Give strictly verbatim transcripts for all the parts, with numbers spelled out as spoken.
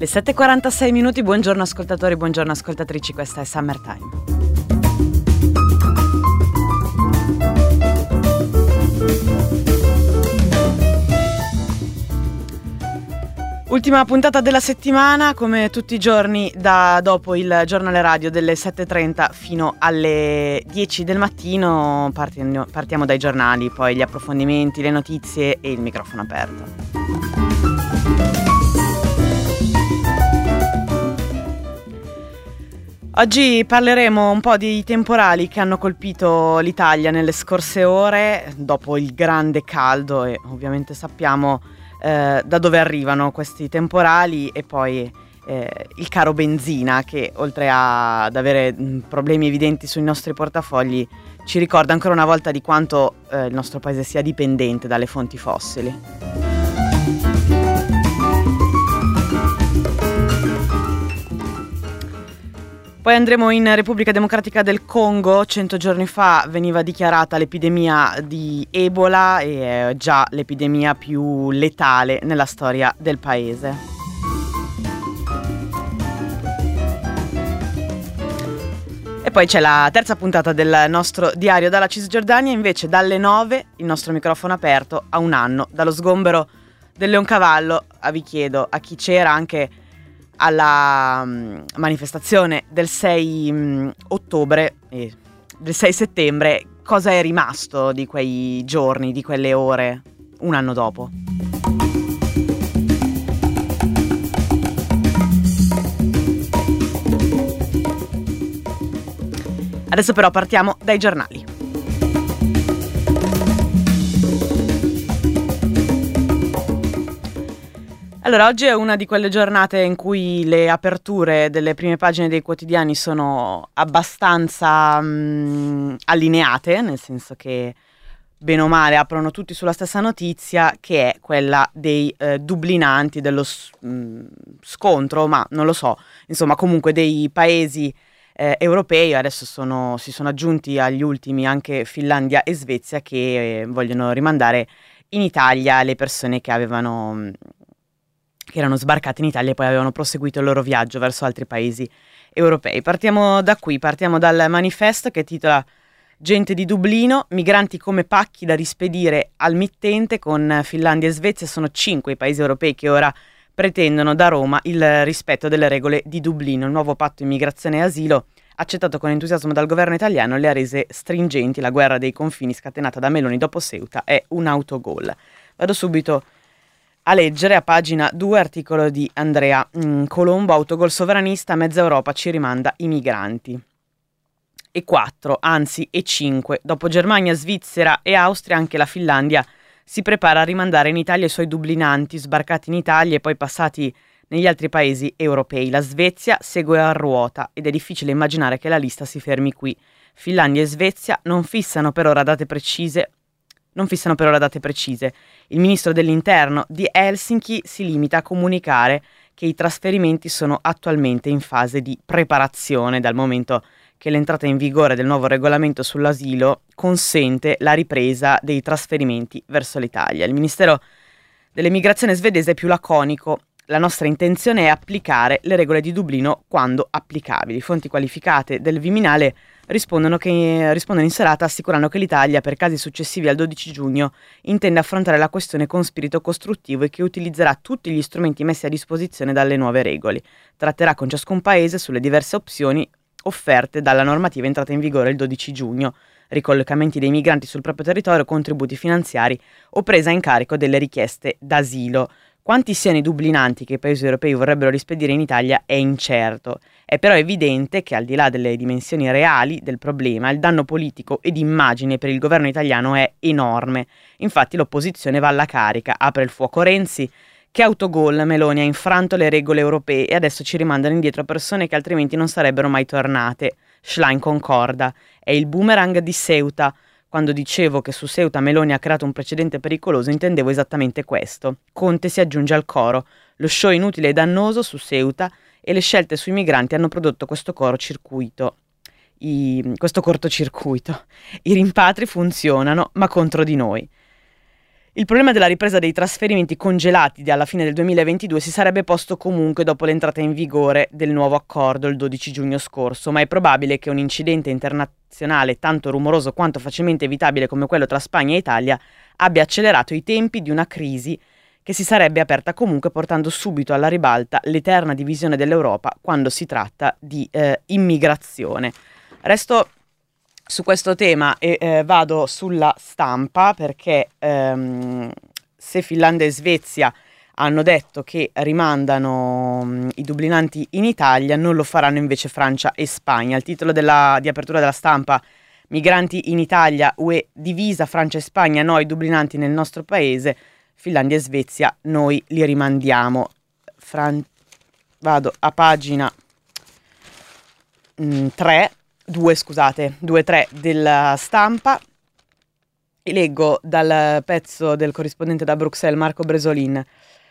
sette e quarantasei minuti, buongiorno ascoltatori, buongiorno ascoltatrici, questa è Summertime. Ultima puntata della settimana, come tutti i giorni da dopo il giornale radio delle sette e trenta fino alle dieci del mattino. Partiamo, partiamo dai giornali, poi gli approfondimenti, le notizie e il microfono aperto. Oggi parleremo un po' di temporali che hanno colpito l'Italia nelle scorse ore, dopo il grande caldo, e ovviamente sappiamo eh, da dove arrivano questi temporali, e poi eh, il caro benzina che, oltre a, ad avere mh, problemi evidenti sui nostri portafogli, ci ricorda ancora una volta di quanto eh, il nostro paese sia dipendente dalle fonti fossili. Poi andremo in Repubblica Democratica del Congo. Cento giorni fa veniva dichiarata l'epidemia di Ebola, e è già l'epidemia più letale nella storia del paese. E poi c'è la terza puntata del nostro diario dalla Cisgiordania, invece dalle nove il nostro microfono aperto a un anno dallo sgombero del Leoncavallo. Ah, vi chiedo, a chi c'era anche alla um, manifestazione del sei um, ottobre e del sei settembre, cosa è rimasto di quei giorni, di quelle ore, un anno dopo? Adesso però partiamo dai giornali. Allora, oggi è una di quelle giornate in cui le aperture delle prime pagine dei quotidiani sono abbastanza mh, allineate, nel senso che bene o male aprono tutti sulla stessa notizia, che è quella dei eh, dublinanti, dello s- mh, scontro, ma non lo so, insomma comunque dei paesi eh, europei. Adesso sono, si sono aggiunti agli ultimi anche Finlandia e Svezia, che eh, vogliono rimandare in Italia le persone che avevano... Mh, che erano sbarcati in Italia e poi avevano proseguito il loro viaggio verso altri paesi europei. Partiamo da qui, partiamo dal manifesto che titola "Gente di Dublino, migranti come pacchi da rispedire al mittente". Con Finlandia e Svezia sono cinque i paesi europei che ora pretendono da Roma il rispetto delle regole di Dublino. Il nuovo patto immigrazione e asilo, accettato con entusiasmo dal governo italiano, le ha rese stringenti. La guerra dei confini scatenata da Meloni dopo Ceuta è un autogol. Vado subito a leggere a pagina due, articolo di Andrea mm, Colombo, autogol sovranista, mezza Europa ci rimanda i migranti. E quattro, anzi e cinque, dopo Germania, Svizzera e Austria, anche la Finlandia si prepara a rimandare in Italia i suoi dublinanti sbarcati in Italia e poi passati negli altri paesi europei. La Svezia segue a ruota ed è difficile immaginare che la lista si fermi qui. Finlandia e Svezia non fissano per ora date precise Non fissano per ora date precise. Il ministro dell'Interno di Helsinki si limita a comunicare che i trasferimenti sono attualmente in fase di preparazione, dal momento che l'entrata in vigore del nuovo regolamento sull'asilo consente la ripresa dei trasferimenti verso l'Italia. Il Ministero dell'Immigrazione svedese è più laconico: la nostra intenzione è applicare le regole di Dublino quando applicabili. Fonti qualificate del Viminale rispondono, che, rispondono in serata assicurando che l'Italia, per casi successivi al dodici giugno, intende affrontare la questione con spirito costruttivo e che utilizzerà tutti gli strumenti messi a disposizione dalle nuove regole. Tratterà con ciascun paese sulle diverse opzioni offerte dalla normativa entrata in vigore il dodici giugno: ricollocamenti dei migranti sul proprio territorio, contributi finanziari o presa in carico delle richieste d'asilo. Quanti siano i dublinanti che i paesi europei vorrebbero rispedire in Italia è incerto. È però evidente che, al di là delle dimensioni reali del problema, il danno politico ed immagine per il governo italiano è enorme. Infatti l'opposizione va alla carica. Apre il fuoco Renzi: che autogol, Meloni ha infranto le regole europee e adesso ci rimandano indietro persone che altrimenti non sarebbero mai tornate. Schlein concorda: è il boomerang di Ceuta. Quando dicevo che su Ceuta Meloni ha creato un precedente pericoloso, intendevo esattamente questo. Conte si aggiunge al coro: lo show inutile e dannoso su Ceuta e le scelte sui migranti hanno prodotto questo cortocircuito. I, questo cortocircuito. I rimpatri funzionano, ma contro di noi. Il problema della ripresa dei trasferimenti congelati alla fine del duemilaventidue si sarebbe posto comunque dopo l'entrata in vigore del nuovo accordo il dodici giugno scorso, ma è probabile che un incidente internazionale tanto rumoroso quanto facilmente evitabile come quello tra Spagna e Italia abbia accelerato i tempi di una crisi che si sarebbe aperta comunque, portando subito alla ribalta l'eterna divisione dell'Europa quando si tratta di eh, immigrazione. Resto su questo tema e eh, vado sulla Stampa, perché ehm, se Finlandia e Svezia hanno detto che rimandano mh, i dublinanti in Italia, non lo faranno invece Francia e Spagna. Il titolo della, di apertura della Stampa: migranti in Italia, U E divisa, Francia e Spagna no ai dublinanti nel nostro paese, Finlandia e Svezia noi li rimandiamo. Fran- vado a pagina mh, tre. Due, scusate, due tre della Stampa, e leggo dal pezzo del corrispondente da Bruxelles Marco Bresolin,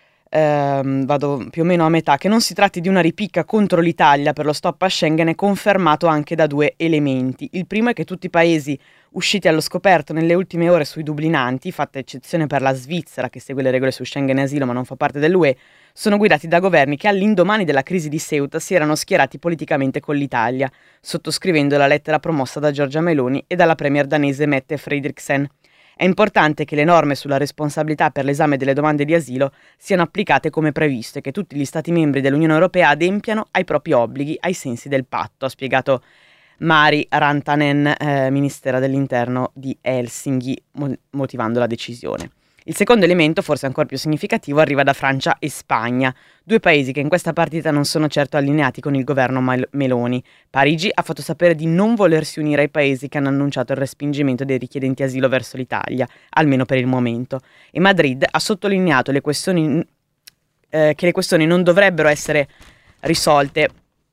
ehm, vado più o meno a metà: che non si tratti di una ripicca contro l'Italia per lo stop a Schengen è confermato anche da due elementi. Il primo è che tutti i paesi usciti allo scoperto nelle ultime ore sui dublinanti, fatta eccezione per la Svizzera che segue le regole su Schengen e asilo ma non fa parte dell'U E, sono guidati da governi che all'indomani della crisi di Ceuta si erano schierati politicamente con l'Italia, sottoscrivendo la lettera promossa da Giorgia Meloni e dalla premier danese Mette Frederiksen. È importante che le norme sulla responsabilità per l'esame delle domande di asilo siano applicate come previsto e che tutti gli Stati membri dell'Unione Europea adempiano ai propri obblighi ai sensi del patto, ha spiegato Mari Rantanen, eh, ministera dell'interno di Helsinki, mo- motivando la decisione. Il secondo elemento, forse ancora più significativo, arriva da Francia e Spagna, due paesi che in questa partita non sono certo allineati con il governo Mal- Meloni. Parigi ha fatto sapere di non volersi unire ai paesi che hanno annunciato il respingimento dei richiedenti asilo verso l'Italia, almeno per il momento. E Madrid ha sottolineato le questioni, eh, che le questioni non dovrebbero essere risolte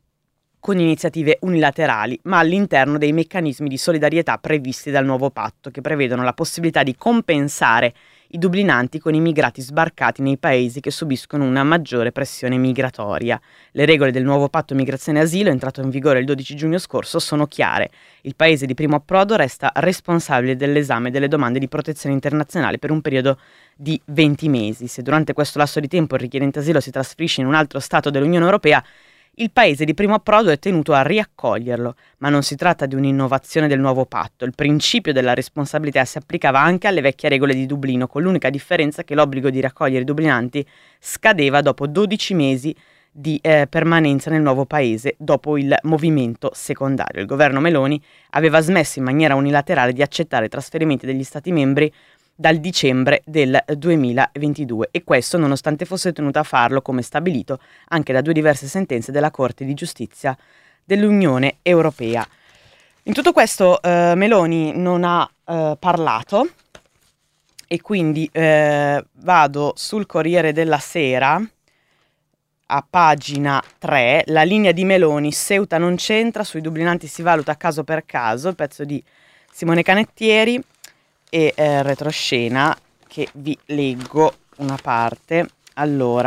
con iniziative unilaterali, ma all'interno dei meccanismi di solidarietà previsti dal nuovo patto, che prevedono la possibilità di compensare i dublinanti con immigrati sbarcati nei paesi che subiscono una maggiore pressione migratoria. Le regole del nuovo patto migrazione e asilo, entrato in vigore il dodici giugno scorso, sono chiare. Il paese di primo approdo resta responsabile dell'esame delle domande di protezione internazionale per un periodo di venti mesi. Se durante questo lasso di tempo il richiedente asilo si trasferisce in un altro Stato dell'Unione Europea, il paese di primo approdo è tenuto a riaccoglierlo, ma non si tratta di un'innovazione del nuovo patto. Il principio della responsabilità si applicava anche alle vecchie regole di Dublino, con l'unica differenza che l'obbligo di raccogliere i dublinanti scadeva dopo dodici mesi di eh, permanenza nel nuovo paese, dopo il movimento secondario. Il governo Meloni aveva smesso in maniera unilaterale di accettare i trasferimenti degli Stati membri dal dicembre del duemilaventidue, e questo nonostante fosse tenuta a farlo, come stabilito anche da due diverse sentenze della Corte di Giustizia dell'Unione Europea. In tutto questo eh, Meloni non ha eh, parlato, e quindi eh, vado sul Corriere della Sera a pagina tre, la linea di Meloni: Ceuta non c'entra, sui dublinanti si valuta caso per caso, il pezzo di Simone Canettieri. E eh, retroscena, che vi leggo una parte. Allora,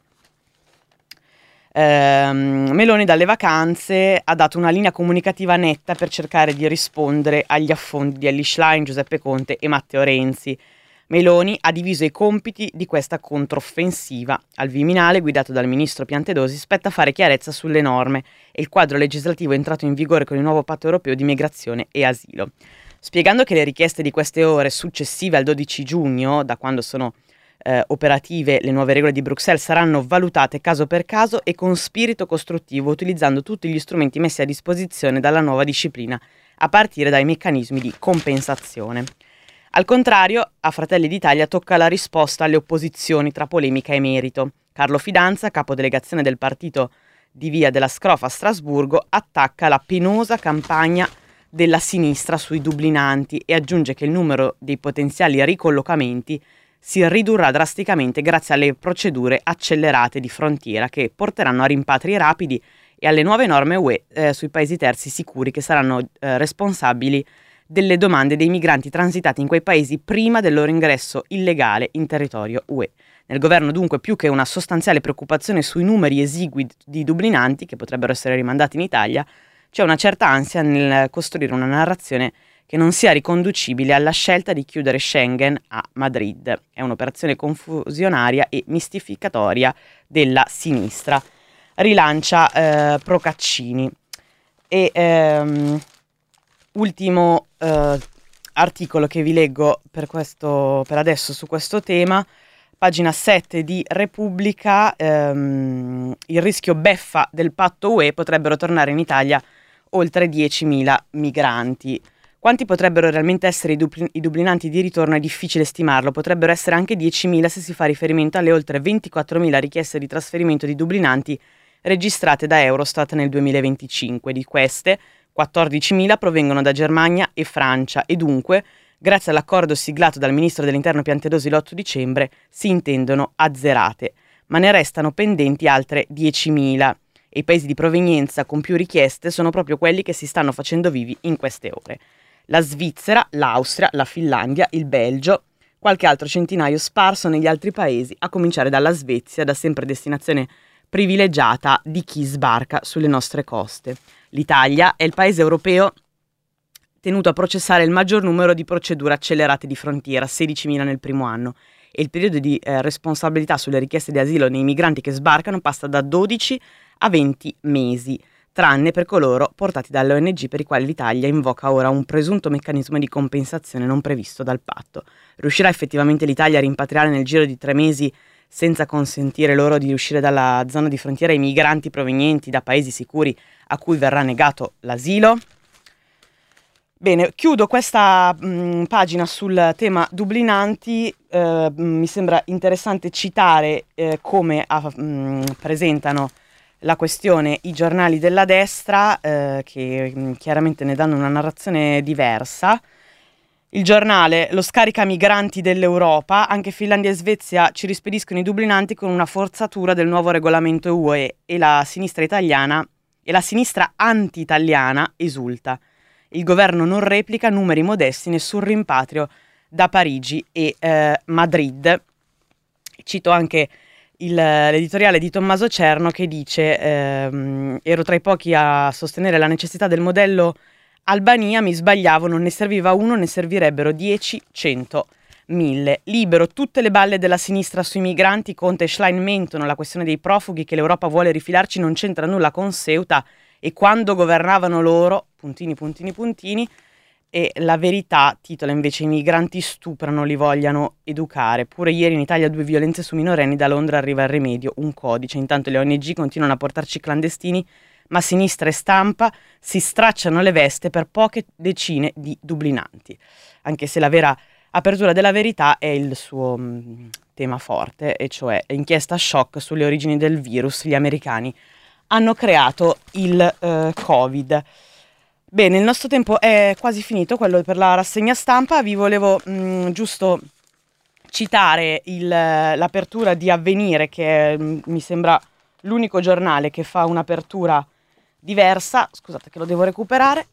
ehm, Meloni dalle vacanze ha dato una linea comunicativa netta per cercare di rispondere agli affondi di Elly Schlein, Giuseppe Conte e Matteo Renzi. Meloni ha diviso i compiti di questa controffensiva. Al Viminale, guidato dal ministro Piantedosi, spetta fare chiarezza sulle norme e il quadro legislativo entrato in vigore con il nuovo patto europeo di migrazione e asilo, spiegando che le richieste di queste ore successive al dodici giugno, da quando sono eh, operative le nuove regole di Bruxelles, saranno valutate caso per caso e con spirito costruttivo, utilizzando tutti gli strumenti messi a disposizione dalla nuova disciplina, a partire dai meccanismi di compensazione. Al contrario, a Fratelli d'Italia tocca la risposta alle opposizioni tra polemica e merito. Carlo Fidanza, capodelegazione del partito di Via della Scrofa a Strasburgo, attacca la penosa campagna della sinistra sui dublinanti e aggiunge che il numero dei potenziali ricollocamenti si ridurrà drasticamente grazie alle procedure accelerate di frontiera che porteranno a rimpatri rapidi e alle nuove norme U E eh, sui paesi terzi sicuri che saranno eh, responsabili delle domande dei migranti transitati in quei paesi prima del loro ingresso illegale in territorio U E. Nel governo dunque, più che una sostanziale preoccupazione sui numeri esigui di dublinanti che potrebbero essere rimandati in Italia, c'è una certa ansia nel costruire una narrazione che non sia riconducibile alla scelta di chiudere Schengen a Madrid. È un'operazione confusionaria e mistificatoria della sinistra. Rilancia eh, Procaccini. E ehm, ultimo eh, articolo che vi leggo per, questo, per adesso su questo tema, pagina sette di Repubblica, ehm, il rischio beffa del patto U E, potrebbero tornare in Italia oltre diecimila migranti. Quanti potrebbero realmente essere i, dupli- i dublinanti di ritorno è difficile stimarlo, potrebbero essere anche diecimila se si fa riferimento alle oltre ventiquattromila richieste di trasferimento di dublinanti registrate da Eurostat nel duemilaventicinque. Di queste, quattordicimila provengono da Germania e Francia e dunque, grazie all'accordo siglato dal ministro dell'Interno Piantedosi l'otto dicembre, si intendono azzerate, ma ne restano pendenti altre diecimila e i paesi di provenienza con più richieste sono proprio quelli che si stanno facendo vivi in queste ore. La Svizzera, l'Austria, la Finlandia, il Belgio, qualche altro centinaio sparso negli altri paesi, a cominciare dalla Svezia, da sempre destinazione privilegiata di chi sbarca sulle nostre coste. L'Italia è il paese europeo tenuto a processare il maggior numero di procedure accelerate di frontiera, sedicimila nel primo anno, e il periodo di eh, responsabilità sulle richieste di asilo nei migranti che sbarcano passa da dodici a venti mesi, tranne per coloro portati dalle O N G per i quali l'Italia invoca ora un presunto meccanismo di compensazione non previsto dal patto. Riuscirà effettivamente l'Italia a rimpatriare nel giro di tre mesi senza consentire loro di uscire dalla zona di frontiera ai migranti provenienti da paesi sicuri a cui verrà negato l'asilo? Bene, chiudo questa mh, pagina sul tema dublinanti. Eh, mi sembra interessante citare eh, come ah, mh, presentano la questione i giornali della destra, eh, che mh, chiaramente ne danno una narrazione diversa. Il giornale: lo scarica migranti dell'Europa, anche Finlandia e Svezia ci rispediscono i dublinanti con una forzatura del nuovo regolamento U E e la sinistra italiana e la sinistra anti-italiana esulta. Il governo non replica, numeri modesti, nessun rimpatrio da Parigi e eh, Madrid. Cito anche il, l'editoriale di Tommaso Cerno che dice ehm, ero tra i pochi a sostenere la necessità del modello Albania, mi sbagliavo, non ne serviva uno, ne servirebbero dieci, cento, mille. Libero, tutte le balle della sinistra sui migranti, Conte e Schlein mentono, la questione dei profughi che l'Europa vuole rifilarci non c'entra nulla con Ceuta e quando governavano loro, puntini, puntini, puntini, e la verità titola invece i migranti stuprano, li vogliano educare. Pure ieri in Italia due violenze su minorenni, da Londra arriva il rimedio, un codice. Intanto le O N G continuano a portarci clandestini, ma sinistra e stampa si stracciano le veste per poche decine di dublinanti, anche se la vera apertura della verità è il suo mh, tema forte, e cioè inchiesta shock sulle origini del virus, gli americani hanno creato il eh, Covid. Bene, il nostro tempo è quasi finito, quello per la rassegna stampa. Vi volevo mh, giusto citare il, l'apertura di Avvenire, che mh, mi sembra l'unico giornale che fa un'apertura diversa. Scusate che lo devo recuperare.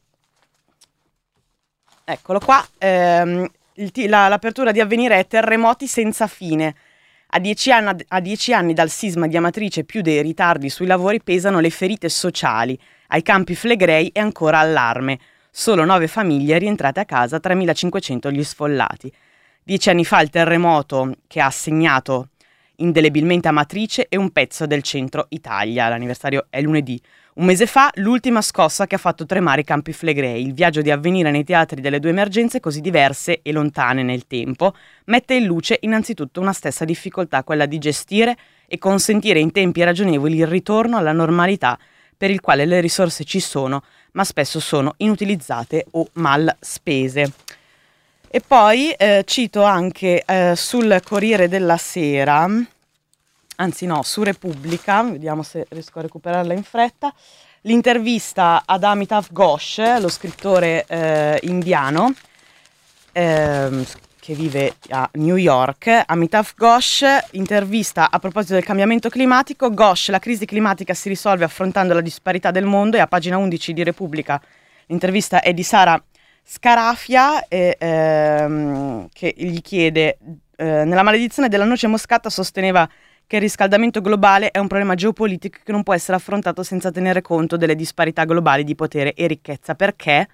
Eccolo qua. Ehm, il, la, l'apertura di Avvenire è terremoti senza fine. A dieci, anni, a dieci anni dal sisma di Amatrice, più dei ritardi sui lavori pesano le ferite sociali. Ai Campi Flegrei è ancora allarme. Solo nove famiglie rientrate a casa, tremilacinquecento gli sfollati. Dieci anni fa il terremoto che ha segnato indelebilmente Amatrice e un pezzo del centro Italia. L'anniversario è lunedì. Un mese fa l'ultima scossa che ha fatto tremare i Campi Flegrei. Il viaggio di Avvenire nei teatri delle due emergenze, così diverse e lontane nel tempo, mette in luce innanzitutto una stessa difficoltà, quella di gestire e consentire in tempi ragionevoli il ritorno alla normalità, per il quale le risorse ci sono, ma spesso sono inutilizzate o mal spese. E poi eh, cito anche eh, sul Corriere della Sera, anzi no, su Repubblica, vediamo se riesco a recuperarla in fretta, l'intervista ad Amitav Ghosh, lo scrittore eh, indiano eh, che vive a New York. Amitav Ghosh intervista a proposito del cambiamento climatico. Ghosh: la crisi climatica si risolve affrontando la disparità del mondo. E a pagina undici di Repubblica l'intervista è di Sara Scarafia, e, ehm, che gli chiede eh, nella maledizione della noce moscata sosteneva che il riscaldamento globale è un problema geopolitico che non può essere affrontato senza tenere conto delle disparità globali di potere e ricchezza. Perché?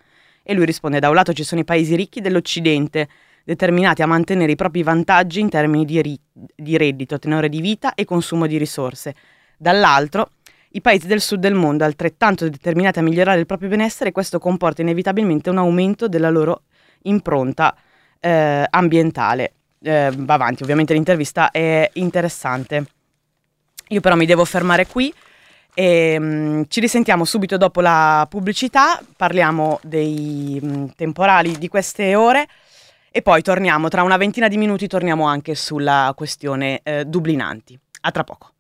E lui risponde: da un lato ci sono i paesi ricchi dell'Occidente, determinati a mantenere i propri vantaggi in termini di, ri- di reddito, tenore di vita e consumo di risorse. Dall'altro, i paesi del sud del mondo, altrettanto determinati a migliorare il proprio benessere, e questo comporta inevitabilmente un aumento della loro impronta eh, ambientale. Eh, va avanti, ovviamente l'intervista è interessante. Io però mi devo fermare qui e mh, ci risentiamo subito dopo la pubblicità, parliamo dei mh, temporali di queste ore e poi torniamo, tra una ventina di minuti torniamo anche sulla questione eh, dublinanti. A tra poco.